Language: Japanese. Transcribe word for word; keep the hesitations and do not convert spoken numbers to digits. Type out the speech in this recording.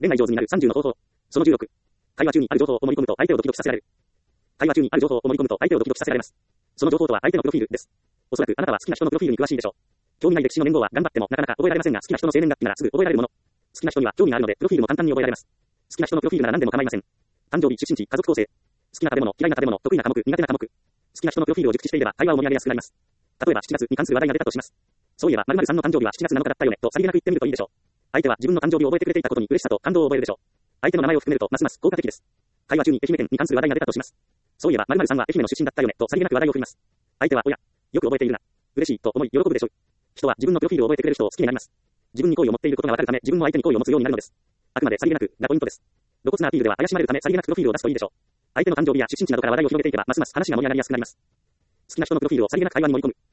恋愛上手になるさんじゅうの方法。そのじゅうろく。会話中にある情報を盛り込むと相手をドキドキさせられる。会話中にある情報を盛り込むと相手をドキドキさせられます。その情報とは相手のプロフィールです。おそらくあなたは好きな人のプロフィールに詳しいでしょう。興味ない歴史の年号は頑張ってもなかなか覚えられませんが、好きな人の生年月日ならすぐ覚えられるもの。好きな人には興味があるので、プロフィールも簡単に覚えられます。好きな人のプロフィールなら何でも構いません。誕生日、出身地、家族構成。好きな食べ物、嫌いな食べ物、得意な科目、苦手な科目。好きな人のプロフィールを熟知していれば会話を盛り上げやすくなります。例えばしちがつに関する話題が出たとします。そういえば、〇〇さんの誕生日はしちがつなのかだったよねとさりげなく言ってみるといいでしょう。相手は自分の誕生日を覚えてくれていたことに嬉しさと感動を覚えるでしょう。相手の名前を含めるとますます効果的です。会話中に愛媛県に関する話題が出たとします。そういえば、〇〇さんは愛媛の出身だったよねとさりげなく話題を振ります。相手は、おや、よく覚えているな。嬉しいと思い喜ぶでしょう。人は自分のプロフィールを覚えてくれる人を好きになります。自分に好意を持っていることがわかるため、自分も相手に好意を持つようになるのです。あくまでさりげなくがポイントです。露骨なアピールでは怪しまれるため、さりげなくプロフィールを出すといいでしょう。相手の誕生日や出身地などから話題を広げていけば、ますます話が盛り上がりやすくなります。好きな人のプロフィールをさりげなく会話に盛り込む。